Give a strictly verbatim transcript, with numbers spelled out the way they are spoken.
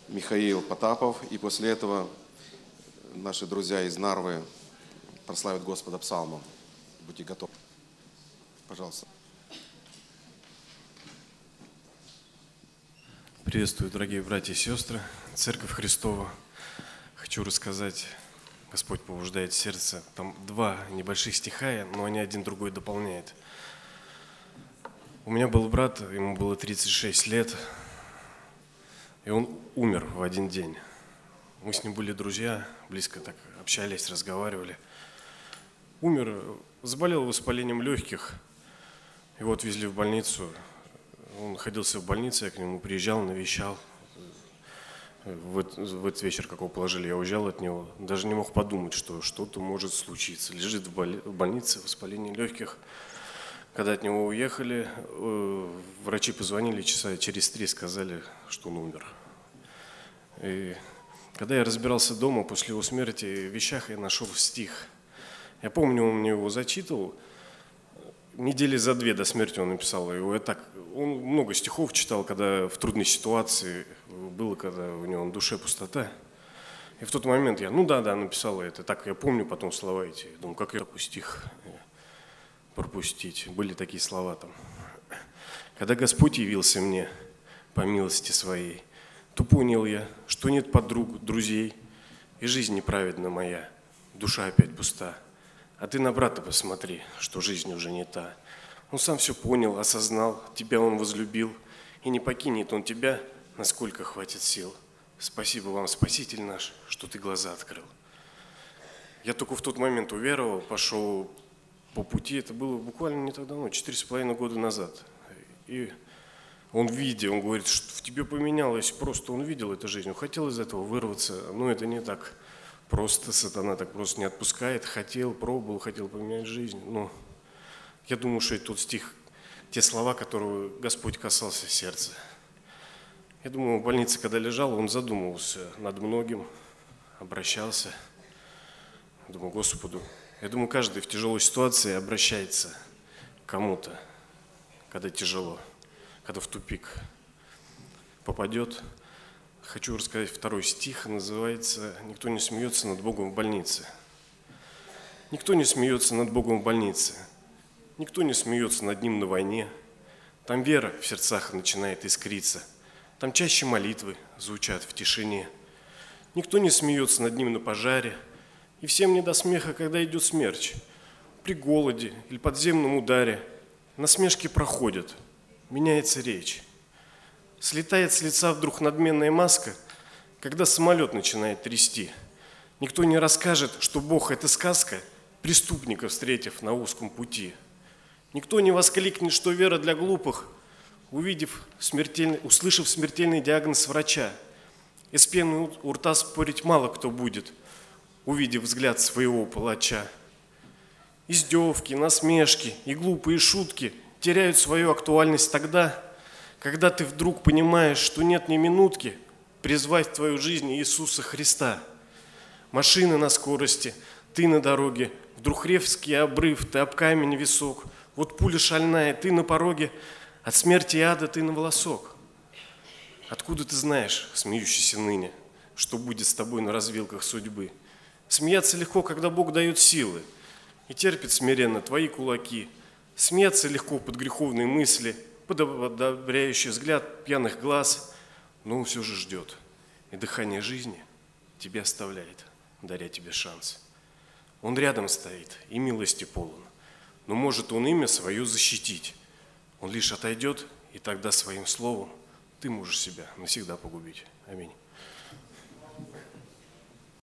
Михаил Потапов. И после этого наши друзья из Нарвы прославят Господа псалмом. Будьте готовы. Пожалуйста. Приветствую, дорогие братья и сестры, Церковь Христова. Хочу рассказать, Господь побуждает сердце. Там два небольших стиха, но они один другой дополняют. У меня был брат, ему было тридцать шесть лет, и он умер в один день. Мы с ним были друзья, близко так общались, разговаривали. Умер, заболел воспалением легких, его отвезли в больницу. Он находился в больнице, я к нему приезжал, навещал. В этот, в этот вечер, как его положили, я уезжал от него. Даже не мог подумать, что что-то может случиться. Лежит в, боли, в больнице, воспаление легких. Когда от него уехали, э, врачи позвонили часа через три, сказали, что он умер. И когда я разбирался дома после его смерти, в вещах я нашел стих. Я помню, он мне его зачитывал. Недели за две до смерти он написал его. Я так, он много стихов читал, когда в трудной ситуации было, когда у него на душе пустота. И в тот момент я, ну да, да, написал это. Так я помню потом слова эти. Думаю, как я такой стих пропустить. Были такие слова там. Когда Господь явился мне по милости своей, то понял я, что нет подруг, друзей, и жизнь неправедна моя, душа опять пуста. А ты на брата посмотри, что жизнь уже не та. Он сам все понял, осознал, тебя он возлюбил, и не покинет он тебя, насколько хватит сил. Спасибо вам, Спаситель наш, что ты глаза открыл. Я только в тот момент уверовал, пошел по пути, это было буквально не так давно, четыре с половиной года назад. И он видел, он говорит, что в тебе поменялось, просто он видел эту жизнь, он хотел из этого вырваться, но это не так. Просто сатана так просто не отпускает. Хотел, пробовал, хотел поменять жизнь. Но я думаю, что это тот стих, те слова, которые Господь касался сердца. Я думаю, в больнице, когда лежал, он задумывался над многим, обращался. Думаю, Господу. Я думаю, каждый в тяжелой ситуации обращается к кому-то, когда тяжело, когда в тупик попадет. Хочу рассказать второй стих, называется «Никто не смеется над Богом в больнице». Никто не смеется над Богом в больнице, никто не смеется над Ним на войне. Там вера в сердцах начинает искриться, там чаще молитвы звучат в тишине. Никто не смеется над Ним на пожаре, и всем не до смеха, когда идет смерч. При голоде или подземном ударе насмешки проходят, меняется речь. Слетает с лица вдруг надменная маска, когда самолет начинает трясти. Никто не расскажет, что Бог – это сказка, преступника встретив на узком пути. Никто не воскликнет, что вера для глупых, увидев смертельный, услышав смертельный диагноз врача. И с пеной у рта спорить мало кто будет, увидев взгляд своего палача. Издевки, насмешки и глупые шутки теряют свою актуальность тогда, когда ты вдруг понимаешь, что нет ни минутки призвать в твою жизнь Иисуса Христа. Машины на скорости, ты на дороге, вдруг резкий обрыв, ты об камень висок, вот пуля шальная, ты на пороге, от смерти и ада ты на волосок. Откуда ты знаешь, смеющийся ныне, что будет с тобой на развилках судьбы? Смеяться легко, когда Бог дает силы, и терпит смиренно твои кулаки. Смеяться легко под греховные мысли, под одобряющий взгляд пьяных глаз, но он все же ждет, и дыхание жизни тебя оставляет, даря тебе шанс. Он рядом стоит и милости полон, но может он имя свое защитить. Он лишь отойдет, и тогда своим словом ты можешь себя навсегда погубить. Аминь.